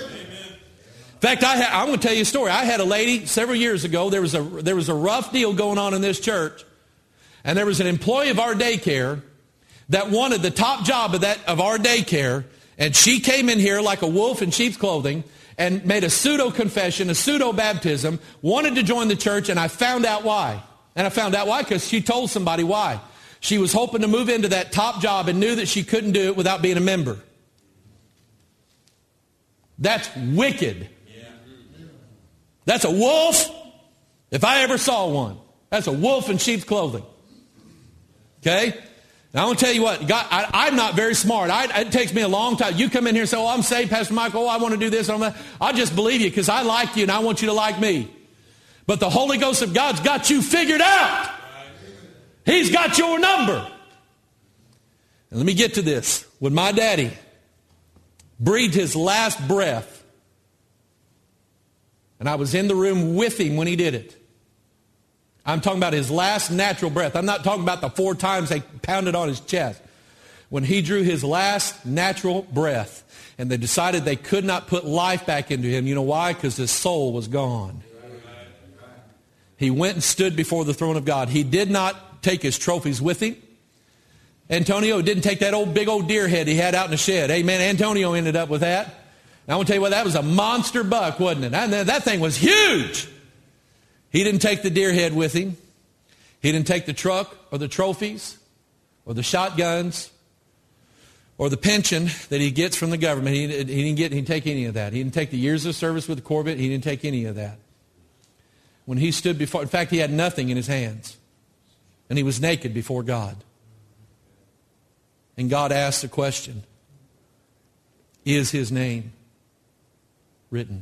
In fact, I ha- I'm going to tell you a story. I had a lady several years ago. There was a there was a rough deal going on in this church. And there was an employee of our daycare that wanted the top job of that of our daycare. And she came in here like a wolf in sheep's clothing and made a pseudo-confession, a pseudo-baptism, wanted to join the church, and I found out why. And I found out why because she told somebody why. She was hoping to move into that top job and knew that she couldn't do it without being a member. That's wicked. That's a wolf, if I ever saw one. That's a wolf in sheep's clothing. Okay? Now, I want to tell you what, God, I, I'm not very smart. I, it takes me a long time. You come in here and say, oh, I'm saved, Pastor Michael. Oh, I want to do this. I'm I just believe you because I like you and I want you to like me. But the Holy Ghost of God's got you figured out. He's got your number. And let me get to this. When my daddy breathed his last breath, and I was in the room with him when he did it. I'm talking about his last natural breath. I'm not talking about the four times they pounded on his chest. When he drew his last natural breath, and they decided they could not put life back into him. You know why? Because his soul was gone. He went and stood before the throne of God. He did not take his trophies with him. Antonio didn't take that old big old deer head he had out in the shed. Amen. Antonio ended up with that. And I want to tell you what, that was a monster buck, wasn't it? And that thing was huge. He didn't take the deer head with him. He didn't take the truck or the trophies or the shotguns or the pension that he gets from the government. He, he didn't get, he didn't take any of that. He didn't take the years of service with the Corvette. He didn't take any of that. When he stood before, in fact, he had nothing in his hands. And he was naked before God. And God asked the question, is his name written?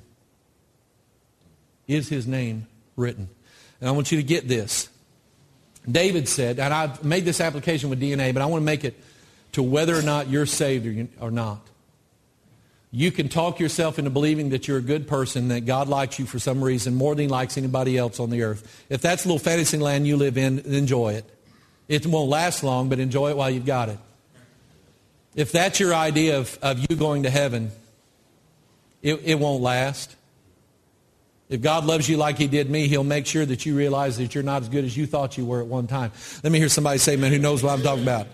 Is his name written? And I want you to get this. David said, and I've made this application with D N A, but I want to make it to whether or not you're saved or not. You can talk yourself into believing that you're a good person, that God likes you for some reason more than he likes anybody else on the earth. If that's a little fantasy land you live in, enjoy it. It won't last long, but enjoy it while you've got it. If that's your idea of, of you going to heaven, it, it won't last. If God loves you like he did me, he'll make sure that you realize that you're not as good as you thought you were at one time. Let me hear somebody say, man, who knows what I'm talking about.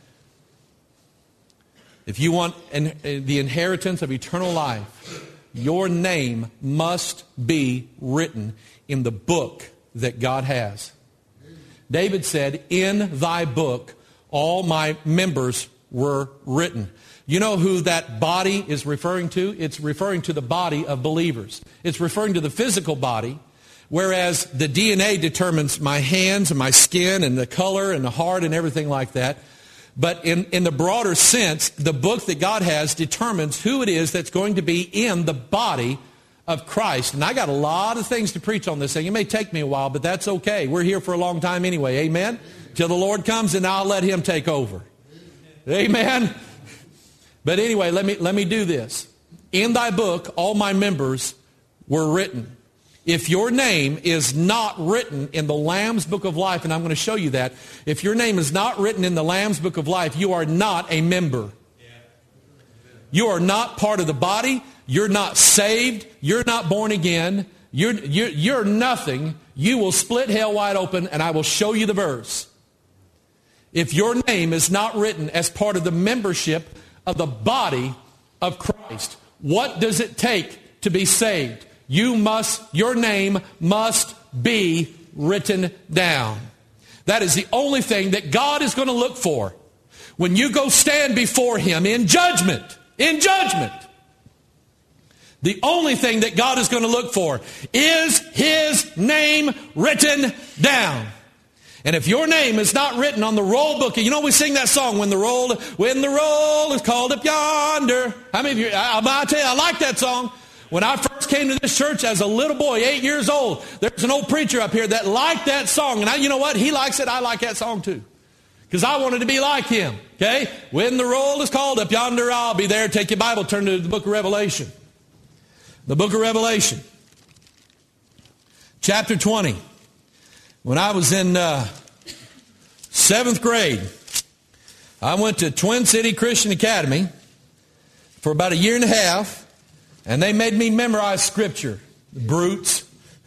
If you want an, the inheritance of eternal life, your name must be written in the book that God has. David said, in thy book, all my members were written. You know who that body is referring to? It's referring to the body of believers. It's referring to the physical body, whereas the D N A determines my hands and my skin and the color and the heart and everything like that. But in, in the broader sense, the book that God has determines who it is that's going to be in the body of Christ. And I got a lot of things to preach on this thing. It may take me a while, but that's okay. We're here for a long time anyway. Amen? Till the Lord comes, and I'll let him take over. Amen? But anyway, let me, let me do this. In thy book, all my members were written. If your name is not written in the Lamb's Book of Life, and I'm going to show you that, if your name is not written in the Lamb's Book of Life, you are not a member. You are not part of the body. You're not saved. You're not born again. You're, you're, you're nothing. You will split hell wide open, and I will show you the verse. If your name is not written as part of the membership of the body of Christ, what does it take to be saved? You must, your name must be written down. That is the only thing that God is going to look for when you go stand before him in judgment. In judgment. The only thing that God is going to look for is his name written down. And if your name is not written on the roll book, you know we sing that song, when the roll, when the roll is called up yonder. How many of you, I, I tell you, I like that song. When I first came to this church as a little boy, eight years old, there's an old preacher up here that liked that song. And I, you know what? He likes it. I like that song too. Because I wanted to be like him. Okay? When the roll is called up yonder, I'll be there. Take your Bible, turn to the book of Revelation. The book of Revelation. Chapter twenty. When I was in uh, seventh grade, I went to Twin City Christian Academy for about a year and a half. And they made me memorize Scripture. The brutes.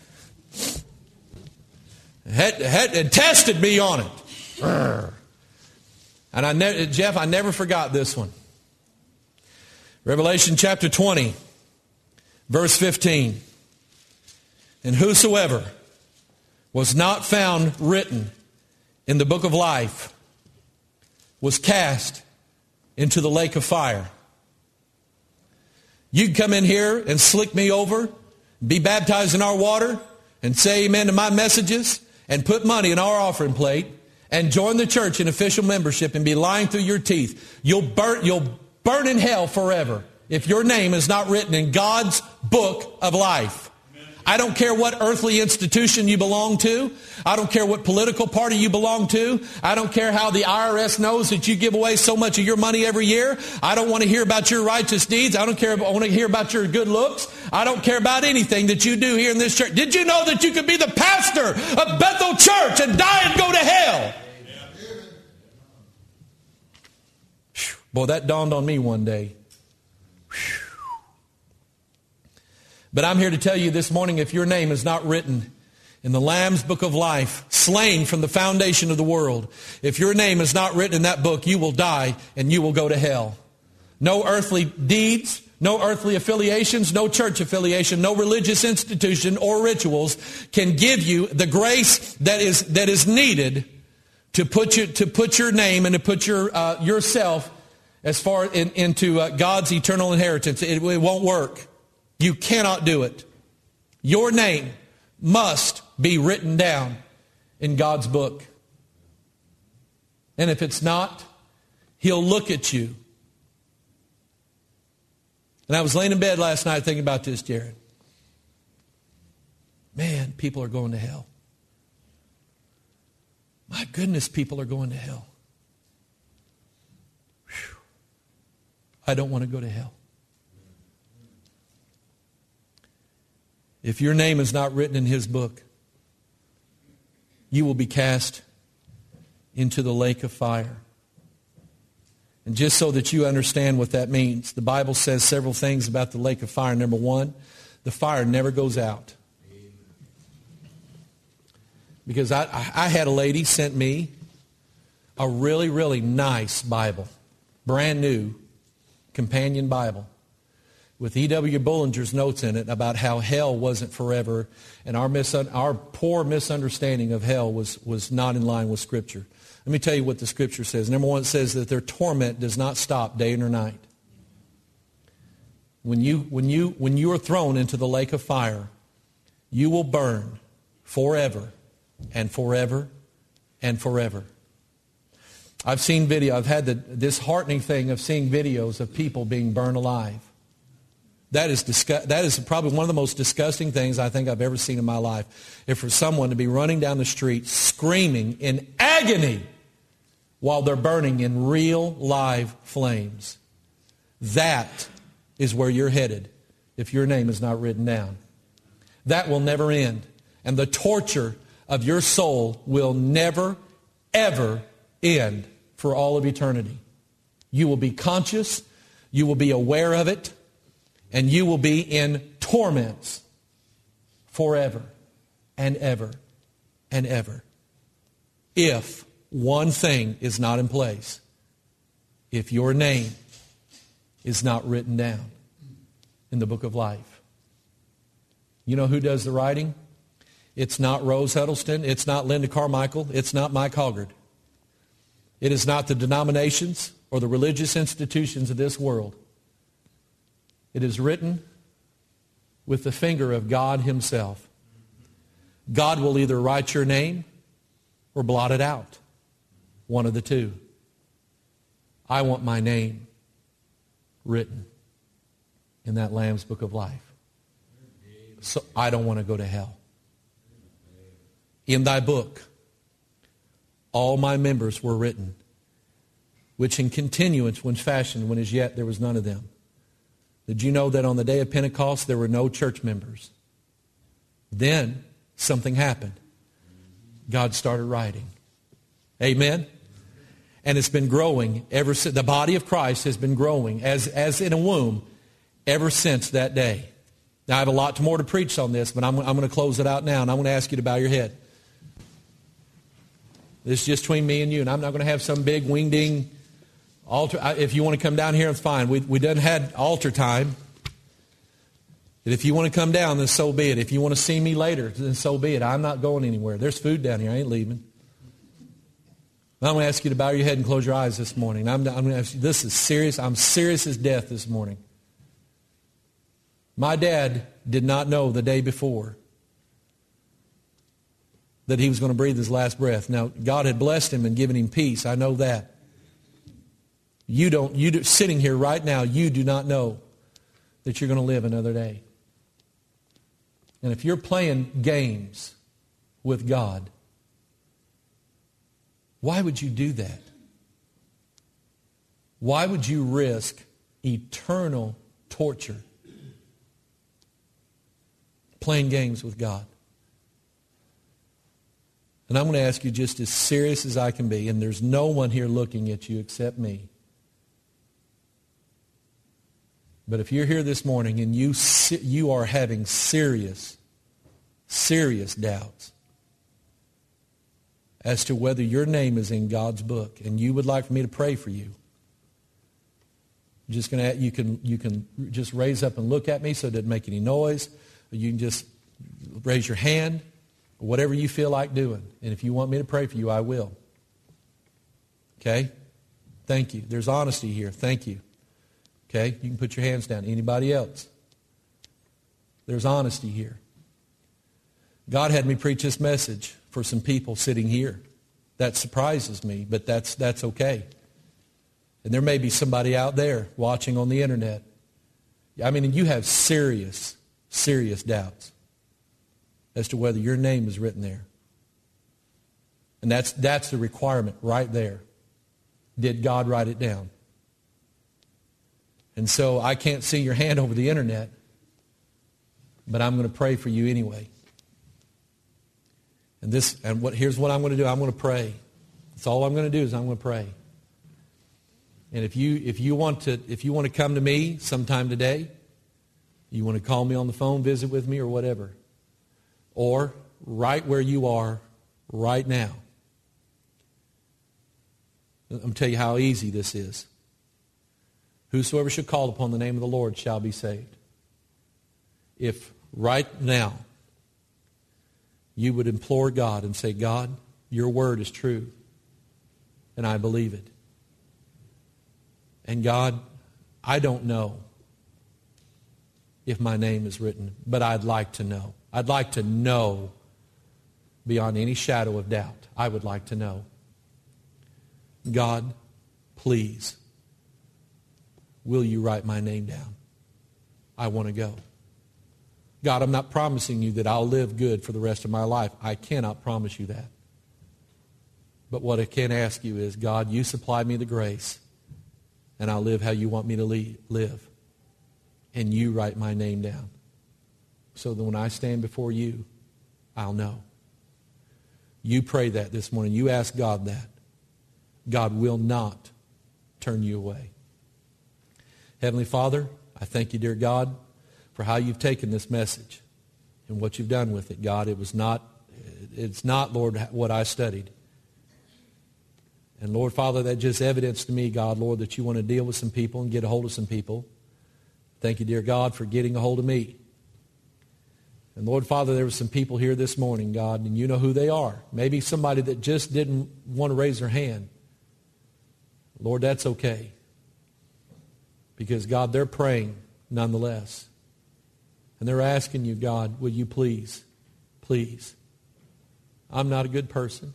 Had, had, had tested me on it. And I ne- Jeff, I never forgot this one. Revelation chapter twenty, verse fifteen. And whosoever was not found written in the book of life was cast into the lake of fire. You can come in here and slick me over, be baptized in our water, and say amen to my messages, and put money in our offering plate, and join the church in official membership and be lying through your teeth. You'll burn, you'll burn in hell forever if your name is not written in God's book of life. I don't care what earthly institution you belong to. I don't care what political party you belong to. I don't care how the I R S knows that you give away so much of your money every year. I don't want to hear about your righteous deeds. I don't care. I want to hear about your good looks. I don't care about anything that you do here in this church. Did you know that you could be the pastor of Bethel Church and die and go to hell? Whew. Boy, that dawned on me one day. Whew. But I'm here to tell you this morning, if your name is not written in the Lamb's Book of Life, slain from the foundation of the world, if your name is not written in that book, you will die and you will go to hell. No earthly deeds, no earthly affiliations, no church affiliation, no religious institution or rituals can give you the grace that is that is needed to put you to put your name and to put your uh, yourself as far in, into uh, God's eternal inheritance. It, it won't work. You cannot do it. Your name must be written down in God's book. And if it's not, He'll look at you. And I was laying in bed last night thinking about this, Jared. Man, people are going to hell. My goodness, people are going to hell. Whew. I don't want to go to hell. If your name is not written in His book, you will be cast into the lake of fire. And just so that you understand what that means, the Bible says several things about the lake of fire. Number one, the fire never goes out. Because I, I had a lady sent me a really, really nice Bible, brand new companion Bible, with E W Bullinger's notes in it about how hell wasn't forever, and our misun- our poor misunderstanding of hell was, was not in line with Scripture. Let me tell you what the Scripture says. Number one, it says that their torment does not stop day nor night. When you, when you, when you are thrown into the lake of fire, you will burn forever and forever and forever. I've seen video. I've had the disheartening thing of seeing videos of people being burned alive. That is disgu- that is probably one of the most disgusting things I think I've ever seen in my life. If for someone to be running down the street screaming in agony while they're burning in real live flames. That is where you're headed if your name is not written down. That will never end. And the torture of your soul will never, ever end for all of eternity. You will be conscious, you will be aware of it, and you will be in torments forever and ever and ever. If one thing is not in place, if your name is not written down in the book of life. You know who does the writing? It's not Rose Huddleston. It's not Linda Carmichael. It's not Mike Hoggard. It is not the denominations or the religious institutions of this world. It is written with the finger of God Himself. God will either write your name or blot it out. One of the two. I want my name written in that Lamb's Book of Life. So I don't want to go to hell. In thy book, all my members were written, which in continuance when fashioned, when as yet there was none of them. Did you know that on the day of Pentecost there were no church members? Then something happened. God started writing. Amen? And it's been growing ever since. The body of Christ has been growing as, as in a womb ever since that day. Now I have a lot more to preach on this, but I'm, I'm going to close it out now, and I'm going to ask you to bow your head. This is just between me and you, and I'm not going to have some big wing-ding altar. If you want to come down here, it's fine. We, we done had altar time. And if you want to come down, then so be it. If you want to see me later, then so be it. I'm not going anywhere. There's food down here. I ain't leaving. I'm going to ask you to bow your head and close your eyes this morning. I'm, I'm going to ask you, this is serious. I'm serious as death this morning. My dad did not know the day before that he was going to breathe his last breath. Now, God had blessed him and given him peace. I know that. You don't, you do, sitting here right now, you do not know that you're going to live another day. And if you're playing games with God, why would you do that? Why would you risk eternal torture playing games with God? And I'm going to ask you just as serious as I can be, and there's no one here looking at you except me. But if you're here this morning and you you are having serious, serious doubts as to whether your name is in God's book, and you would like for me to pray for you, I'm just going to you can you can just raise up and look at me so it doesn't make any noise. Or you can just raise your hand, whatever you feel like doing. And if you want me to pray for you, I will. Okay? Thank you. There's honesty here. Thank you. Okay? You can put your hands down. Anybody else? There's honesty here. God had me preach this message for some people sitting here. That surprises me, but that's that's okay. And there may be somebody out there watching on the internet. I mean, you have serious, serious doubts as to whether your name is written there. And that's that's the requirement right there. Did God write it down? And so I can't see your hand over the internet, but I'm going to pray for you anyway. And this and what here's what I'm going to do. I'm going to pray. That's all I'm going to do is I'm going to pray. And if you if you want to if you want to come to me sometime today, you want to call me on the phone, visit with me or whatever, or right where you are right now. I'm going to tell you how easy this is. Whosoever shall call upon the name of the Lord shall be saved. If right now you would implore God and say, God, your word is true, and I believe it. And God, I don't know if my name is written, but I'd like to know. I'd like to know beyond any shadow of doubt. I would like to know. God, please, will you write my name down? I want to go. God, I'm not promising you that I'll live good for the rest of my life. I cannot promise you that. But what I can ask you is, God, you supply me the grace, and I'll live how you want me to live. And you write my name down, so that when I stand before you, I'll know. You pray that this morning. You ask God that. God will not turn you away. Heavenly Father, I thank you, dear God, for how you've taken this message and what you've done with it. God, it was not, it's not, Lord, what I studied. And Lord, Father, that just evidenced to me, God, Lord, that you want to deal with some people and get a hold of some people. Thank you, dear God, for getting a hold of me. And Lord, Father, there were some people here this morning, God, and you know who they are. Maybe somebody that just didn't want to raise their hand. Lord, that's okay. Because, God, they're praying nonetheless. And they're asking you, God, will you please, please. I'm not a good person.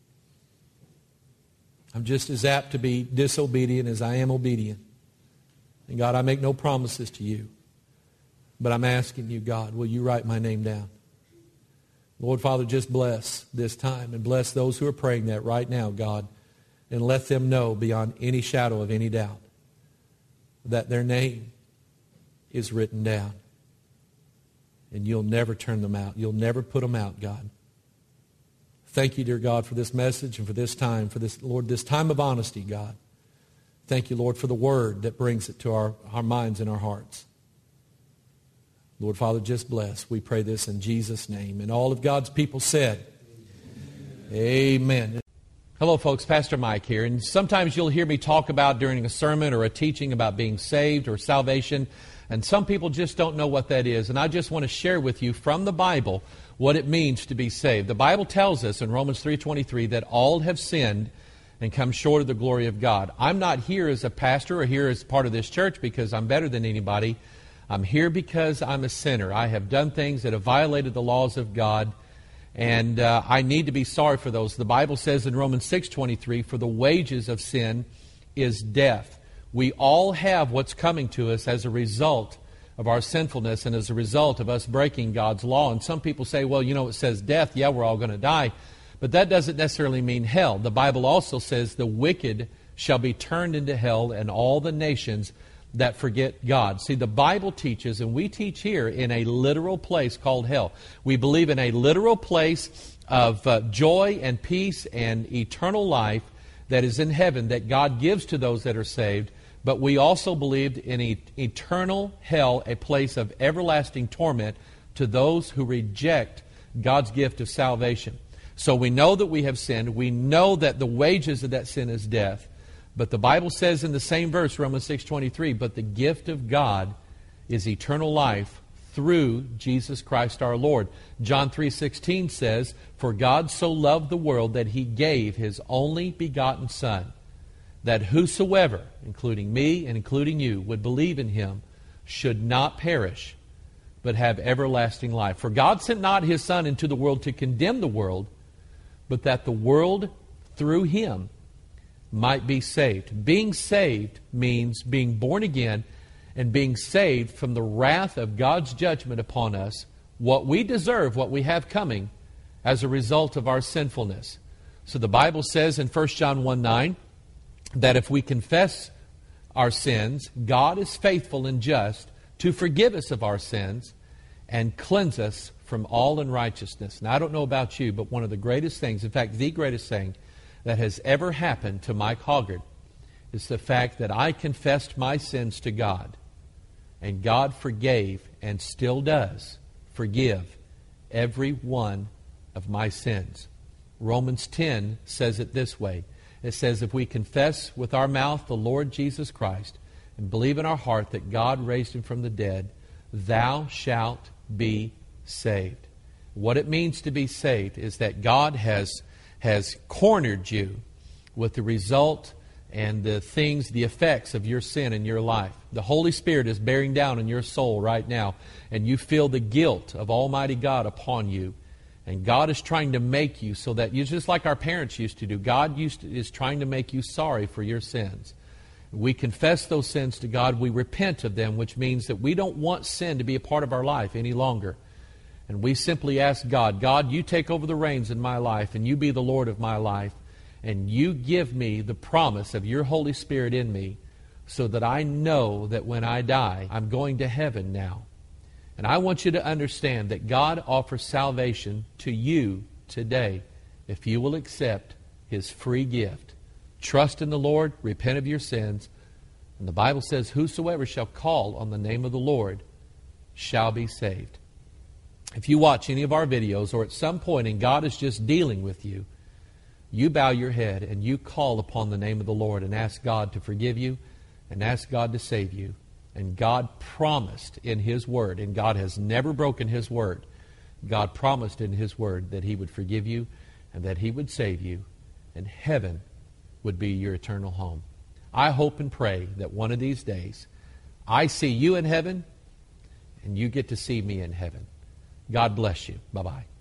I'm just as apt to be disobedient as I am obedient. And God, I make no promises to you. But I'm asking you, God, will you write my name down? Lord, Father, just bless this time and bless those who are praying that right now, God, and let them know beyond any shadow of any doubt that their name is written down. And you'll never turn them out. You'll never put them out, God. Thank you, dear God, for this message and for this time, for this, Lord, this time of honesty, God. Thank you, Lord, for the word that brings it to our, our minds and our hearts. Lord, Father, just bless. We pray this in Jesus' name. And all of God's people said, Amen. Amen. Hello, folks. Pastor Mike here. And sometimes you'll hear me talk about during a sermon or a teaching about being saved or salvation. And some people just don't know what that is. And I just want to share with you from the Bible what it means to be saved. The Bible tells us in Romans three twenty-three that all have sinned and come short of the glory of God. I'm not here as a pastor or here as part of this church because I'm better than anybody. I'm here because I'm a sinner. I have done things that have violated the laws of God, and uh, I need to be sorry for those. The Bible says in Romans six twenty-three, for the wages of sin is death. We all have what's coming to us as a result of our sinfulness and as a result of us breaking God's law. And some people say, well, you know, it says death. Yeah, we're all going to die. But that doesn't necessarily mean hell. The Bible also says the wicked shall be turned into hell and all the nations that forget God. See, the Bible teaches, and we teach here, in a literal place called hell. We believe in a literal place of uh, joy and peace and eternal life that is in heaven that God gives to those that are saved. But we also believed in e- eternal hell, a place of everlasting torment to those who reject God's gift of salvation. So we know that we have sinned. We know that the wages of that sin is death. But the Bible says in the same verse, Romans six twenty-three, but the gift of God is eternal life through Jesus Christ our Lord. John three sixteen says, for God so loved the world that He gave His only begotten Son, that whosoever, including me and including you, would believe in Him should not perish, but have everlasting life. For God sent not His Son into the world to condemn the world, but that the world through Him might be saved. Being saved means being born again and being saved from the wrath of God's judgment upon us, what we deserve, what we have coming as a result of our sinfulness. So the Bible says in First John one nine that if we confess our sins, God is faithful and just to forgive us of our sins and cleanse us from all unrighteousness. Now, I don't know about you, but one of the greatest things, in fact, the greatest thing that has ever happened to Mike Hoggard is the fact that I confessed my sins to God, and God forgave and still does forgive every one of my sins. Romans ten says it this way. It says, if we confess with our mouth the Lord Jesus Christ and believe in our heart that God raised Him from the dead, thou shalt be saved. What it means to be saved is that God has has cornered you with the result and the things, the effects of your sin in your life. The Holy Spirit is bearing down in your soul right now, and you feel the guilt of Almighty God upon you. And God is trying to make you so that you, just like our parents used to do, God used to, is trying to make you sorry for your sins. We confess those sins to God. We repent of them, which means that we don't want sin to be a part of our life any longer. And we simply ask God, God, you take over the reins in my life, and you be the Lord of my life, and you give me the promise of your Holy Spirit in me so that I know that when I die, I'm going to heaven now. And I want you to understand that God offers salvation to you today if you will accept His free gift. Trust in the Lord, repent of your sins, and the Bible says, whosoever shall call on the name of the Lord shall be saved. If you watch any of our videos or at some point and God is just dealing with you, you bow your head and you call upon the name of the Lord and ask God to forgive you and ask God to save you. And God promised in His Word, and God has never broken His Word, God promised in His Word that He would forgive you and that He would save you, and heaven would be your eternal home. I hope and pray that one of these days I see you in heaven and you get to see me in heaven. God bless you. Bye-bye.